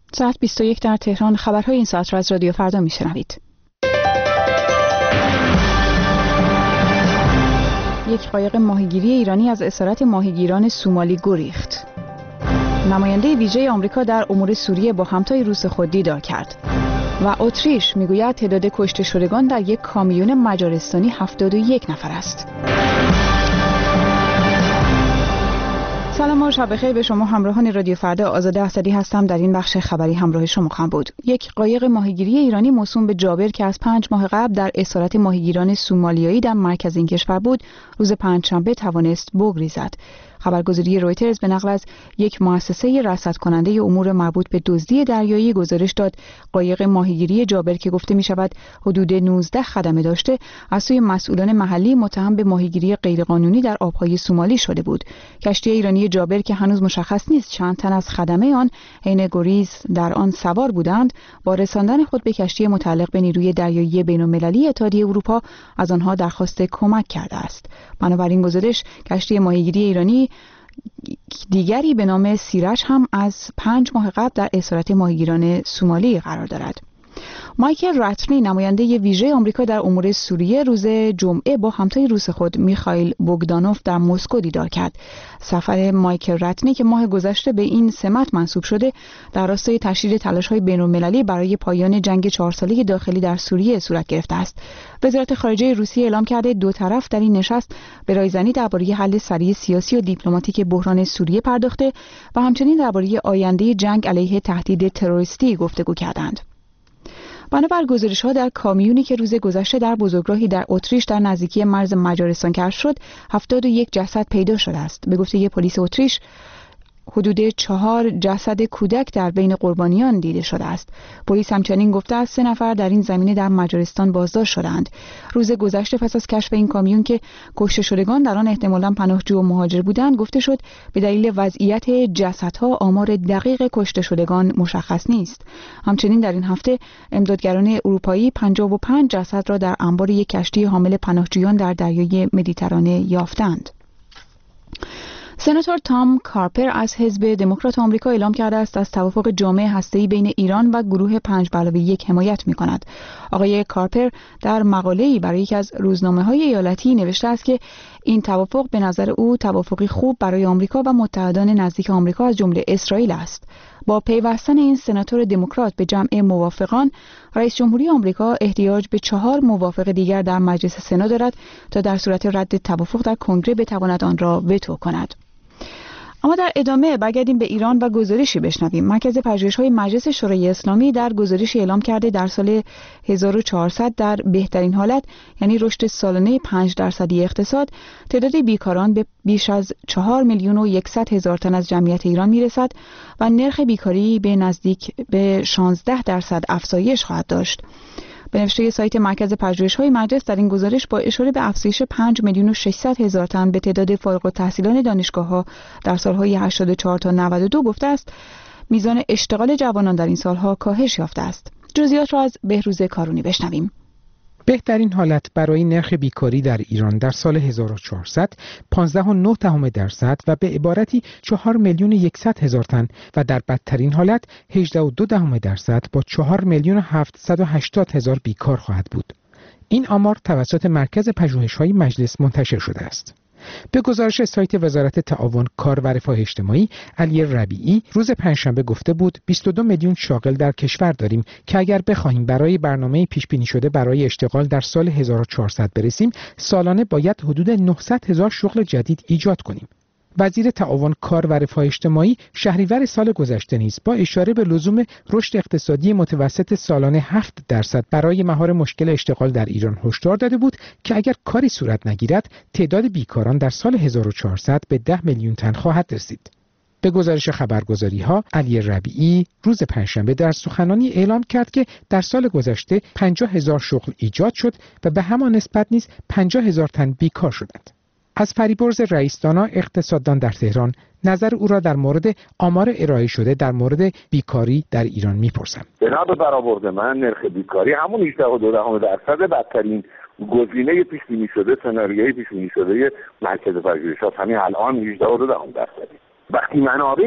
ساعت 21 در تهران. خبرهای این ساعت را از رادیو فردا میشنوید. یک قایق ماهیگیری ایرانی از اسارت ماهیگیران سومالی گریخت. نماینده ویژه آمریکا در امور سوریه با همتای روس خود دیدار کرد. و اتریش میگوید تعداد کشته شدگان در یک کامیون مجارستانی 71 نفر است. سلام و شب بخیر به شما همراهان رادیو فردا. آزاده اسدی هستم. در این بخش خبری همراه شما خواهم بود. یک قایق ماهیگیری ایرانی موسوم به جابر که از 5 ماه قبل در اسارت ماهیگیران سومالیایی در مرکز این کشور بود، روز پنجشنبه توانست بگریزد. خبرگزاری رویترز به نقل از یک مؤسسه رصد کننده امور مربوط به دزدی دریایی گزارش داد قایق ماهیگیری جابر که گفته می شود حدود 19 خدمه داشته، از سوی مسئولان محلی متهم به ماهیگیری غیرقانونی در آبهای سومالی شده بود. کشتی ایرانی جابر که هنوز مشخص نیست چند تن از خدمه آن حین گریز در آن سوار بودند، با رساندن خود به کشتی متعلق به نیروی دریایی بین‌المللی اتحادیه اروپا از آنها درخواست کمک کرده است. بنابراین گزارش کشتی ماهیگیری ایرانی دیگری به نام سیرج هم از 5 ماه قبل در اسارت ماهیگیران سومالی قرار دارد. مایکل راتنی نماینده ویژه آمریکا در امور سوریه روز جمعه با همتای روس خود میخائیل بوگدانوف در مسکو دیدار کرد. سفر مایکل راتنی که ماه گذشته به این سمت منصوب شده در راستای تشدید تلاش‌های بین‌المللی برای پایان جنگ 4 ساله داخلی در سوریه صورت گرفته است. وزارت خارجه روسیه اعلام کرده دو طرف در این نشست به رایزنی درباره حل سریع سیاسی و دیپلماتیک بحران سوریه پرداخته و همچنین درباره آینده جنگ علیه تهدید تروریستی گفتگو کردند. بنابر گزارش‌ها در کامیونی که روز گذشته در بزرگراهی در اتریش در نزدیکی مرز مجارستان کشف شد، 71 جسد پیدا شده است. به گفته پلیس اتریش، حدود 4 جسد کودک در بین قربانیان دیده شده است. پلیس همچنین گفته است 3 نفر در این زمینه در مجارستان بازداشت شدند. روز گذشته پس از کشف این کامیون که کشته شدگان در آن احتمالاً پناهجو و مهاجر بودند، گفته شد به دلیل وضعیت جسدها آمار دقیق کشته شدگان مشخص نیست. همچنین در این هفته امدادگران اروپایی 55 جسد را در انبار یک کشتی حامل پناهجویان در دریای مدیترانه یافتند. سناتور تام کارپر از حزب دموکرات آمریکا اعلام کرده است از توافق جامع هسته‌ای بین ایران و گروه 5+1 حمایت می‌کند. آقای کارپر در مقاله‌ای برای یکی از روزنامه‌های ایالتی نوشته است که این توافق به نظر او توافقی خوب برای آمریکا و متحدان نزدیک آمریکا از جمله اسرائیل است. با پیوستن این سناتور دموکرات به جمع موافقان، رئیس جمهوری آمریکا احتیاج به 4 موافق دیگر در مجلس سنا دارد تا در صورت رد توافق در کنگره بتواند آن را وتو کند. اما در ادامه برگردیم به ایران و گزارشی بشنویم. مرکز پژوهش‌های مجلس شورای اسلامی در گزارشی اعلام کرده در سال 1400 در بهترین حالت، یعنی رشد سالانه 5% اقتصاد، تعداد بیکاران به بیش از 4,100,000 تن از جمعیت ایران میرسد و نرخ بیکاری به نزدیک به 16% افزایش خواهد داشت. به نوشته سایت مرکز پژوهش‌های مجلس در این گزارش با اشاره به افزایش 5,600,000 تن به تعداد فارغ التحصیلان دانشگاه‌ها در سال‌های 84 تا 92 گفته است میزان اشتغال جوانان در این سال‌ها کاهش یافته است. جزئیات را از بهروز کارونی بشنویم. بهترین حالت برای نرخ بیکاری در ایران در سال 1400 15.9% و به عبارتی 4,100,000 تن و در بدترین حالت 18.2% با 4,780,000 بیکار خواهد بود. این آمار توسط مرکز پژوهش‌های مجلس منتشر شده است. به گزارش سایت وزارت تعاون، کار و رفاه اجتماعی، علی ربیعی روز پنجشنبه گفته بود 22 میلیون شاغل در کشور داریم که اگر بخواهیم برای برنامه پیش بینی شده برای اشتغال در سال 1400 برسیم، سالانه باید حدود 900,000 شغل جدید ایجاد کنیم. وزیر تعاون، کار و رفاه اجتماعی شهریور سال گذشته نیز با اشاره به لزوم رشد اقتصادی متوسط سالانه 7% برای مهار مشکل اشتغال در ایران هشدار داده بود که اگر کاری صورت نگیرد تعداد بیکاران در سال 1400 به 10 میلیون تن خواهد رسید. به گزارش خبرگزاری‌ها، علی ربیعی روز پنجشنبه در سخنرانی اعلام کرد که در سال گذشته 50,000 شغل ایجاد شد و به همان نسبت نیز 50,000 تن بیکار شدند. از فریبرز رئیس‌دانا اقتصاددان در تهران نظر او را در مورد آمار ارائه شده در مورد بیکاری در ایران می‌پرسم. بنا به برآورد من نرخ بیکاری همون 18.2% بدترین گزینه پیش بینی شده، سناریوی پیش بینی شده مرکز پژوهشات همین الان 18.2%. وقتی منابع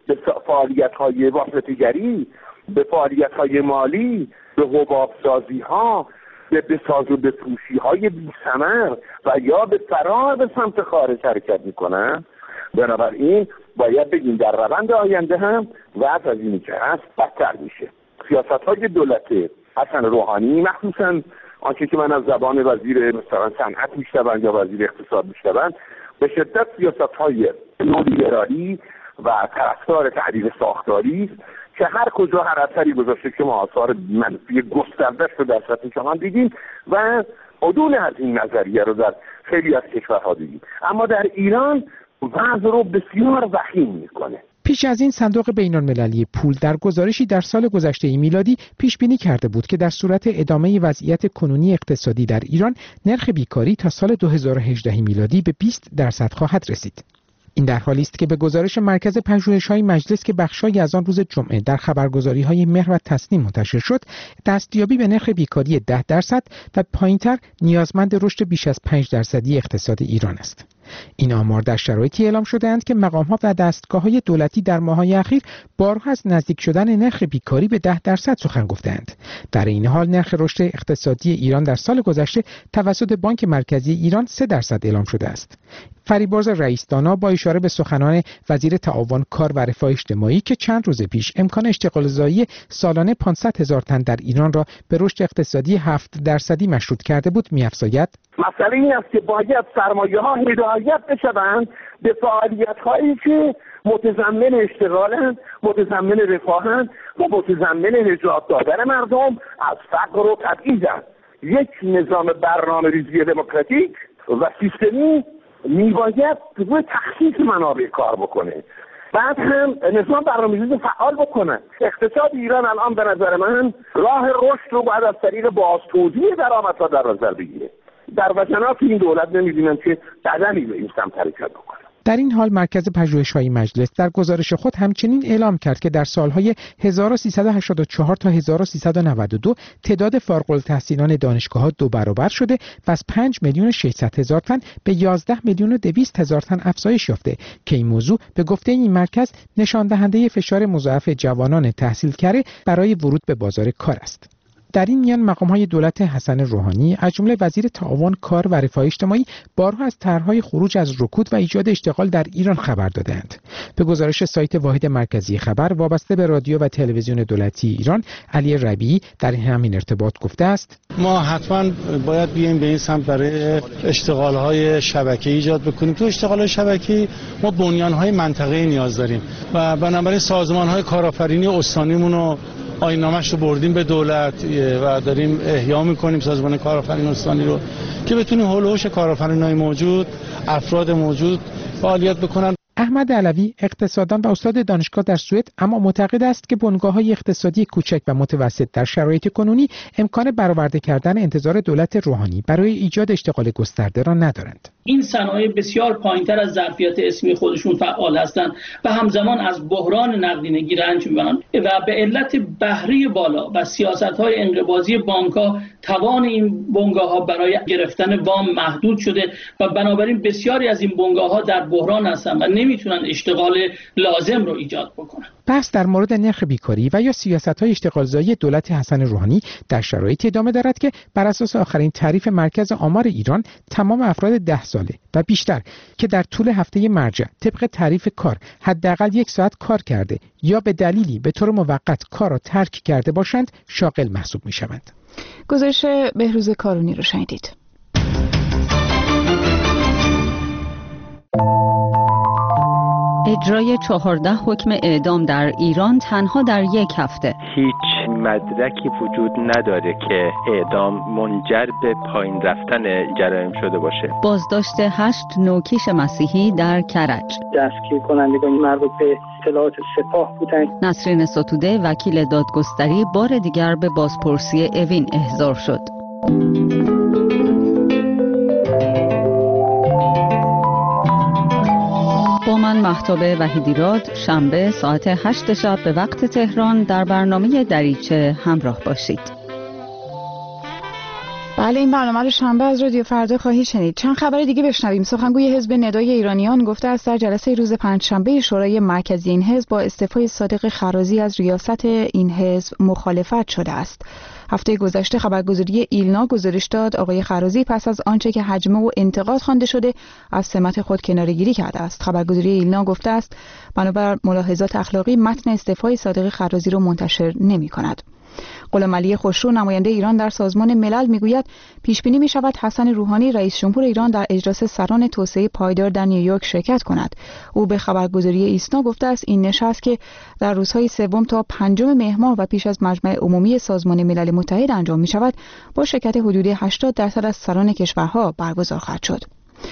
به فعالیت‌های واسطه‌گری، به فعالیت‌های مالی، به حباب‌سازی‌ها، به ساز و بفروشی‌های بی‌ثمر و یا به فرار به سمت خارج حرکت می‌کنن. بنابراین باید بگیم در روند آینده هم وضع از اینی که هست بدتر میشه. سیاست‌های دولت حسن روحانی، مخصوصاً آنچه که من از زبان وزیر مثلا صنعت میشنوم یا وزیر اقتصاد میشنوم، به شدت سیاست‌های نولیبرالی و طرفدار تعدیل ساختاری است که هر کجا هر اثری گذاشته که ما آثار منفی گسترده‌اش رو در سطح جهان دیدیم و عدول از این نظریه رو در خیلی از کشورها دیدیم. اما در ایران وضع رو بسیار وخیم میکنه. پیش از این صندوق بین‌المللی پول در گزارشی در سال گذشته میلادی پیش بینی کرده بود که در صورت ادامه وضعیت کنونی اقتصادی در ایران نرخ بیکاری تا سال 2018 میلادی به 20% خواهد رسید. این در حالی است که به گزارش مرکز پژوهش‌های مجلس که بخشایی از آن روز جمعه در خبرگزاری‌های مهر و تسنیم منتشر شد، دستیابی به نرخ بیکاری 10% و پایین‌تر نیازمند رشد بیش از 5% اقتصاد ایران است. این آمار در شرایطی اعلام شده‌اند که مقام‌ها و دستگاه‌های دولتی در ماه‌های اخیر بارها از نزدیک شدن نرخ بیکاری به 10% سخن گفته‌اند. در این حال نرخ رشد اقتصادی ایران در سال گذشته توسط بانک مرکزی ایران 3% اعلام شده است. فریبرز رئیس‌دانا با اشاره به سخنان وزیر تعاون کار و رفاه اجتماعی که چند روز پیش امکان اشتغالزایی سالانه 500,000 تن در ایران را به رشد اقتصادی 7% مشروط کرده بود می‌افزاید: مسئله این است که باید سرمایه‌ها هدایت بشوند به فعالیت‌هایی که متضمن اشتغالند، متضمن رفاهند و متضمن نجات دادن مردم از فقر و تبعیضند. یک نظام برنامه‌ریزی دموکراتیک و سیستمی میباید روی تخصیص منابع کار بکنه، بعد هم نظام برنامه‌ریزی فعال بکنه. اقتصاد ایران الان به نظر من راه رشد رو باید از طریق بازتوزیع درآمدها در نظر بگیره. در وجنات این دولت نمی‌بینم که قدمی به این سمت حرکت بکنه. در این حال مرکز پژوهش‌های مجلس در گزارش خود همچنین اعلام کرد که در سالهای 1384 تا 1392 تعداد فارغ‌التحصیلان دانشگاه‌ها 2 برابر شده و از 5,600,000 تن به 11,200,000 تن افزایش یافته که این موضوع به گفته این مرکز نشان دهنده فشار مضاعف جوانان تحصیل کرده برای ورود به بازار کار است. در این میان مقام‌های دولت حسن روحانی از جمله وزیر تعاون کار و رفاه اجتماعی بارها از طرح‌های خروج از رکود و ایجاد اشتغال در ایران خبر دادند. به گزارش سایت واحد مرکزی خبر وابسته به رادیو و تلویزیون دولتی ایران، علی ربیعی در همین ارتباط گفته است: ما حتما باید بیایم به این سمت برای اشتغال‌های شبکه‌ای ایجاد بکنیم. تو اشتغال‌های شبکه‌ای ما بنیان‌های منطقه‌ای نیاز داریم و بنابراین سازمان‌های کارآفرینی استانیمون رو آیین‌نامه‌اش رو بردیم به دولت و داریم احیا می‌کنیم سازمان کارآفرین استانی رو که بتونیم حول و حوش کارآفرینای موجود، افراد موجود فعالیت بکنن. احمد علوی اقتصاددان و استاد دانشگاه در سوئد اما معتقد است که بنگاه‌های اقتصادی کوچک و متوسط در شرایط کنونی امکان برآورده کردن انتظار دولت روحانی برای ایجاد اشتغال گسترده را ندارند. این صنایع بسیار پایین‌تر از ظرفیت اسمی خودشون فعال هستند و همزمان از بحران نقدینگی رنج می‌برند و به علت بهره بالا و سیاست‌های انقباضی بانک‌ها توان این بنگاه‌ها برای گرفتن وام محدود شده و بنابراین بسیاری از این بنگاه‌ها در بحران هستند و نمیتونن اشتغال لازم رو ایجاد بکنن. بحث در مورد نرخ بیکاری و یا سیاست‌های اشتغالزایی دولت حسن روحانی در شرایطی ادامه دارد که بر اساس آخرین تعریف مرکز آمار ایران تمام افراد 10 ساله و بیشتر که در طول هفته مرجع طبق تعریف کار حداقل 1 ساعت کار کرده یا به دلیلی به طور موقت کار را ترک کرده باشند شاغل محسوب می‌شوند. گزارش بهروز کارونی رو شنیدید. اجرای 14 حکم اعدام در ایران تنها در 1 هفته. هیچ مدرکی وجود نداره که اعدام منجر به پایین رفتن جرایم شده باشه. بازداشت 8 نوکیش مسیحی در کرج. دستگیر کنندگان مربوط به اطلاعات سپاه بودند. نسرین ستوده وکیل دادگستری بار دیگر به بازپرسی اوین احضار شد. با من مهتاب وحیدیراد شنبه ساعت 8 شب به وقت تهران در برنامه دریچه همراه باشید. بله، این برنامه رو شنبه از رادیو فردا خواهید شنید. چند خبر دیگه بشنویم. سخنگوی حزب ندای ایرانیان گفته است در جلسه روز پنجشنبه شورای مرکزی این حزب با استعفای صادق خرازی از ریاست این حزب مخالفت شده است. هفته گذشته خبرگزاری ایلنا گزارش داد آقای خرازی پس از آنچه که هجمه و انتقاد خوانده شده از سمت خود کناره‌گیری کرده است. خبرگزاری ایلنا گفته است بنابر ملاحظات اخلاقی متن استعفای صادق خرازی را منتشر نمی‌کند. غلامعلی خوشرو نماینده ایران در سازمان ملل میگوید پیش بینی می شود حسن روحانی رئیس جمهور ایران در اجلاس سران توسعه پایدار در نیویورک شرکت کند. او به خبرگزاری ایسنا گفته است این نشست که در روزهای 3 تا 5 مهر ماه و پیش از مجمع عمومی سازمان ملل متحد انجام می شود با شرکت حدود 80% از سران کشورها برگزار خواهد شد.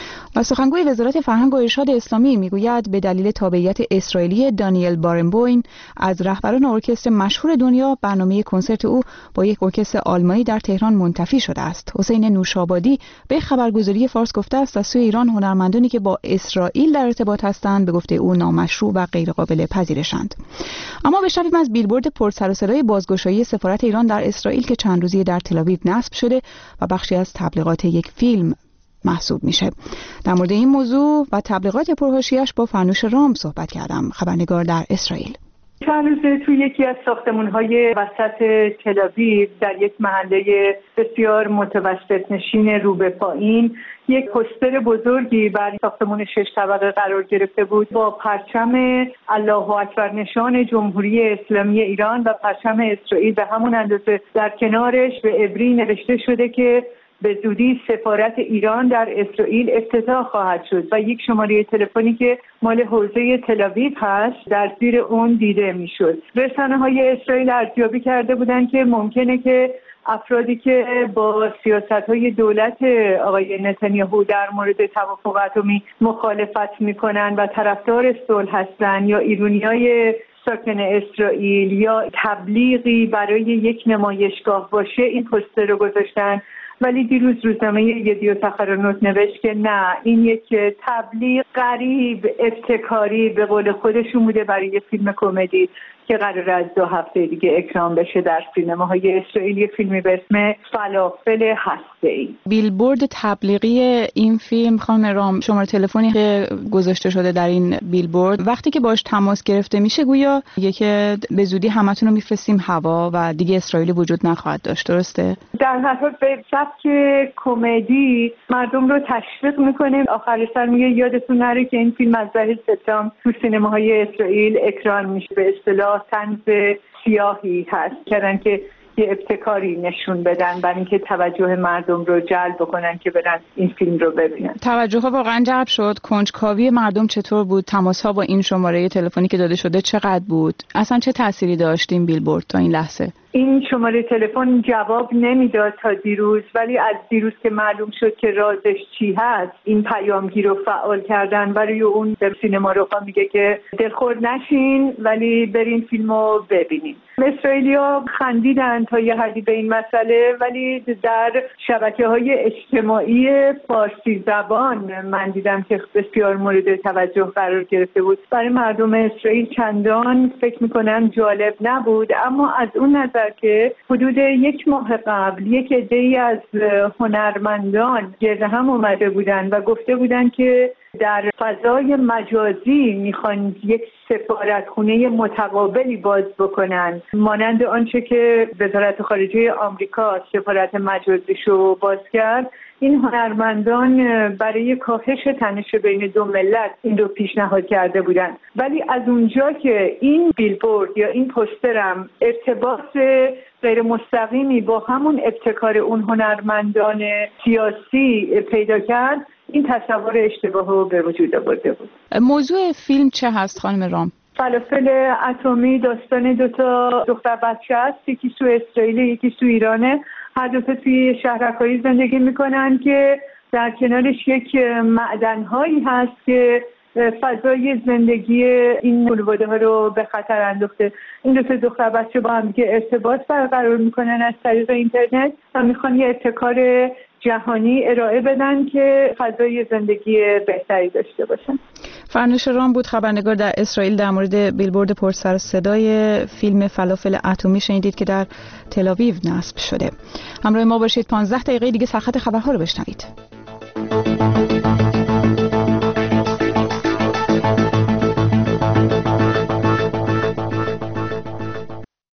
و سخنگوی وزارت فرهنگ و ارشاد اسلامی میگوید به دلیل تابعیت اسرائیلی دانیل بارنبوین از رهبران ارکستر مشهور دنیا برنامه کنسرت او با یک ارکستر آلمانی در تهران منتفی شده است. حسین نوشابادی به خبرگزاری فارس گفته است از سوی ایران هنرمندانی که با اسرائیل در ارتباط هستند به گفته او نامشروع و غیرقابل پذیرشند. اما بشنویم از بیلبورد پرسر و صدای بازگشایی سفارت ایران در اسرائیل که چند روزی در تل‌آویو نصب شده و بخشی از تبلیغات یک فیلم محسوب میشه. در مورد این موضوع و تبلیغات پرحاشیه‌اش با فرنوش رام صحبت کردم، خبرنگار در اسرائیل. چند روزه توی یکی از ساختمان‌های وسط تل‌آویو در یک محله بسیار متوسط نشین رو به پایین یک پوستر بزرگی بر ساختمان 6 طبقه قرار گرفته بود با پرچم الله اکبر نشان جمهوری اسلامی ایران و پرچم اسرائیل به همون اندازه در کنارش به عبری نوشته شده که به زودی سفارت ایران در اسرائیل افتتاح خواهد شد و یک شماره تلفنی که مال حوزه تل‌آویو هست در زیر اون دیده میشد. رسانه‌های اسرائیل ارزیابی کرده بودند که ممکنه که افرادی که با سیاست‌های دولت آقای نتانیاهو در مورد توافق اتمی مخالفت می‌کنند و طرفدار صلح هستند یا ایرانیای ساکن اسرائیل یا تبلیغی برای یک نمایشگاه باشه این پوستر رو گذاشتن. ولی دیروز روزنامه یدیوت اخرونوت نوشت که نه، این یک تبلیغ غریب ابتکاری به قول خودشون بوده برای فیلم کمدی که قرار از 2 هفته دیگه اکران بشه در سینماهای اسرائیلی، فیلمی به اسم فلافل هسته‌ای. بیلبورد تبلیغی این فیلم، خانم رام، شماره تلفنی که گذاشته شده در این بیلبورد وقتی که باش تماس گرفته میشه گویا که به زودی همتون رو میفرستیم هوا و دیگه اسرائیلی وجود نخواهد داشت، درسته؟ در هر حال به سبک کمدی مردم رو تشویق میکنه. آخر سر میگه یادتون نره که این فیلم از 10 سپتامبر تو سینماهای اسرائیل اکران میشه. به اصطلاح طنز سیاهی هست کردن که یه ابتکاری نشون بدن برای اینکه توجه مردم رو جلب بکنن که برن این فیلم رو ببینن. توجه ها واقعا جلب شد. کنجکاوی مردم چطور بود؟ تماس ها با این شماره تلفنی که داده شده چقدر بود؟ اصلا چه تأثیری داشت این بیلبورد تا این لحظه؟ این شماره تلفن جواب نمیداد تا دیروز، ولی از دیروز که معلوم شد که رازش چی هست این پیامگیر رو فعال کردن. برای اون به سینما رو میگه که دلخور نشین ولی برین فیلمو ببینین. اسرائیلیا خندیدن تا یه حدی به این مسئله، ولی در شبکه‌های اجتماعی فارسی زبان من دیدم که بسیار مورد توجه قرار گرفته بود. برای مردم اسرائیل چندان فکر می‌کنم جالب نبود، اما از اون نظر که حدود 1 ماه قبل یک عده‌ای از هنرمندان گرد هم اومده بودن و گفته بودن که در فضای مجازی میخوان یک سفارتخونه متقابلی باز بکنن، مانند آنچه که وزارت خارجه آمریکا سفارت مجازیشو باز کرد. این هنرمندان برای کاهش تنش بین 2 ملت این رو پیشنهاد کرده بودن، ولی از اونجا که این بیلبورد یا این پوسترم ارتباط غیر مستقیمی با همون ابتکار اون هنرمندان سیاسی پیدا کرد، این تصور اشتباه رو به وجود آورده بود. موضوع فیلم چه هست خانم رام؟ فلافل اتمی داستان 2 تا دختر بچه است، یکی تو اسرائیل یکی تو ایرانه. هر 2 تا توی شهرک‌های زندگی میکنن که در کنارش یک معدن‌هایی هست که فضای زندگی این خانواده ها رو به خطر انداخته. این 2 تا دختر بچه با هم دیگه ارتباط برقرار میکنن از طریق اینترنت و میخوان یه ابتکار جهانی ارائه بدن که فضای زندگی بهتری داشته باشن. فرنوش رام بود، خبرنگار در اسرائیل. در مورد بیلبورد پر سر و صدای فیلم فلافل اتمی شنیدید که در تل‌آویو نصب شده. همراه ما باشید، 15 دقیقه دیگه سرخط خبرها رو بشنوید.